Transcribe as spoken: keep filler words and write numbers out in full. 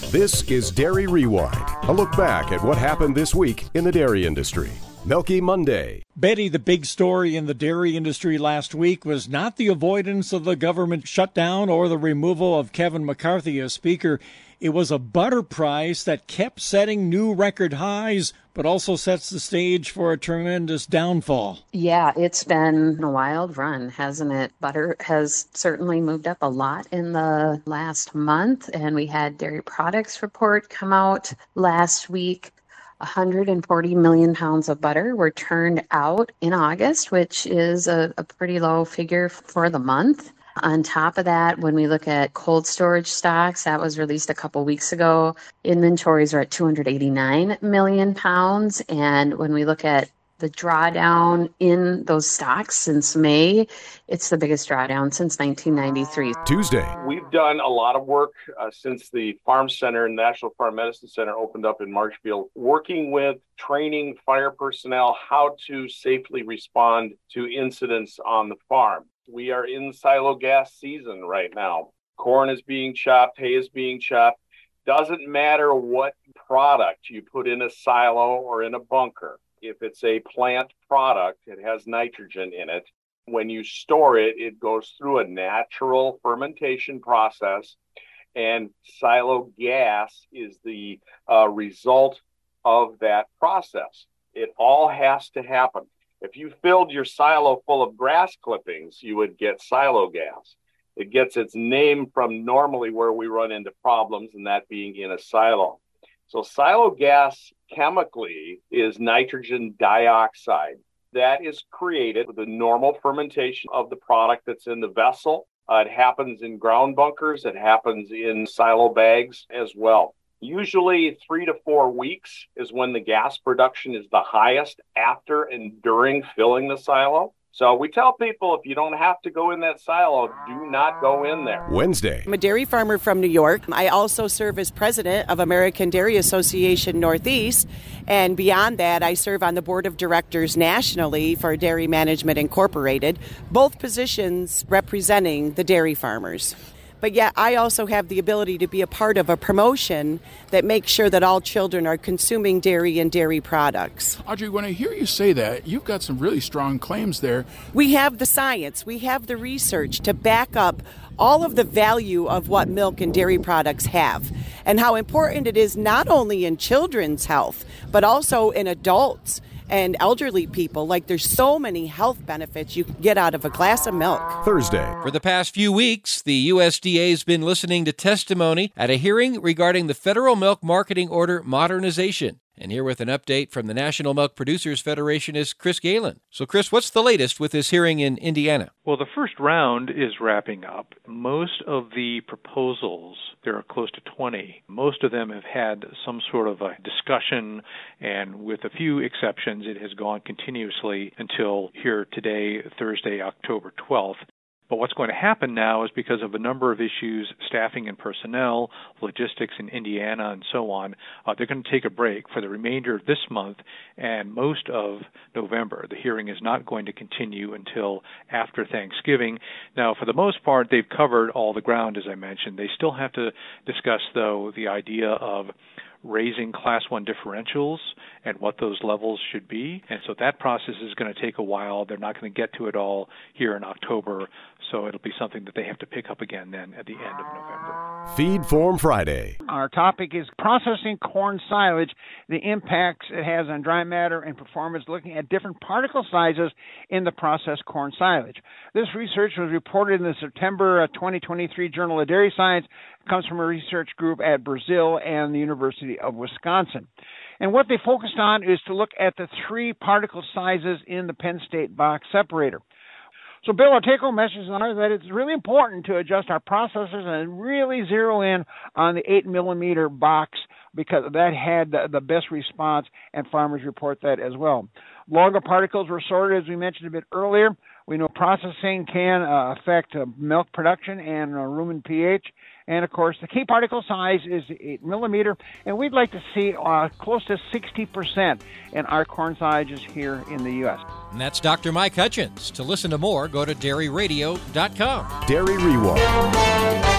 This is Dairy Rewind, a look back at what happened this week in the dairy industry. Milky Monday. Betty, the big story in the dairy industry last week was not the avoidance of the government shutdown or the removal of Kevin McCarthy as Speaker. It was a butter price that kept setting new record highs, but also sets the stage for a tremendous downfall. Yeah, it's been a wild run, hasn't it? Butter has certainly moved up a lot in the last month, and we had dairy products report come out last week. one hundred forty million pounds of butter were turned out in August, which is a, a pretty low figure for the month. On top of that, when we look at cold storage stocks, that was released a couple weeks ago. Inventories are at two hundred eighty-nine million pounds. And when we look at the drawdown in those stocks since May, it's the biggest drawdown since nineteen ninety-three. Tuesday. We've done a lot of work uh, since the Farm Center and National Farm Medicine Center opened up in Marshfield, working with training fire personnel how to safely respond to incidents on the farm. We are in silo gas season right now. Corn is being chopped, hay is being chopped. Doesn't matter what product you put in a silo or in a bunker. If it's a plant product, it has nitrogen in it. When you store it, it goes through a natural fermentation process, and silo gas is the uh, result of that process. It all has to happen. If you filled your silo full of grass clippings, you would get silo gas. It gets its name from normally where we run into problems, and that being in a silo. So silo gas chemically is nitrogen dioxide. That is created with the normal fermentation of the product that's in the vessel. Uh, it happens in ground bunkers. It happens in silo bags as well. Usually three to four weeks is when the gas production is the highest after and during filling the silo. So we tell people if you don't have to go in that silo, do not go in there. Wednesday. I'm a dairy farmer from New York. I also serve as president of American Dairy Association Northeast. And beyond that, I serve on the board of directors nationally for Dairy Management Incorporated, both positions representing the dairy farmers. But yet I also have the ability to be a part of a promotion that makes sure that all children are consuming dairy and dairy products. Audrey, when I hear you say that, you've got some really strong claims there. We have the science, we have the research to back up all of the value of what milk and dairy products have and how important it is not only in children's health, but also in adults and elderly people. Like, there's so many health benefits you can get out of a glass of milk. Thursday. For the past few weeks, the U S D A has been listening to testimony at a hearing regarding the Federal Milk Marketing Order modernization. And here with an update from the National Milk Producers Federation is Chris Galen. So, Chris, what's the latest with this hearing in Indiana? Well, the first round is wrapping up. Most of the proposals, there are close to twenty, most of them have had some sort of a discussion, and with a few exceptions, it has gone continuously until here today, Thursday, October twelfth. But what's going to happen now is because of a number of issues, staffing and personnel, logistics in Indiana, and so on, uh, they're going to take a break for the remainder of this month and most of November. The hearing is not going to continue until after Thanksgiving. Now, for the most part, they've covered all the ground, as I mentioned. They still have to discuss, though, the idea of raising Class one differentials and what those levels should be. And so that process is going to take a while. They're not going to get to it all here in October, so it'll be something that they have to pick up again then at the end of November. Feed Form Friday. Our topic is processing corn silage, the impacts it has on dry matter and performance, looking at different particle sizes in the processed corn silage. This research was reported in the September twenty twenty-three Journal of Dairy Science. It comes from a research group at Brazil and the University of Wisconsin. And what they focused on is to look at the three particle sizes in the Penn State box separator. So, Bill, our take-home message is that it's really important to adjust our processors and really zero in on the eight millimeter box because that had the, the best response, and farmers report that as well. Longer particles were sorted, as we mentioned a bit earlier. We know processing can uh, affect uh, milk production and uh, rumen pH. And, of course, the key particle size is eight millimeter, and we'd like to see uh, close to sixty percent in our corn silages here in the U S. And that's Doctor Mike Hutchins. To listen to more, go to dairy radio dot com. Dairy Rewind.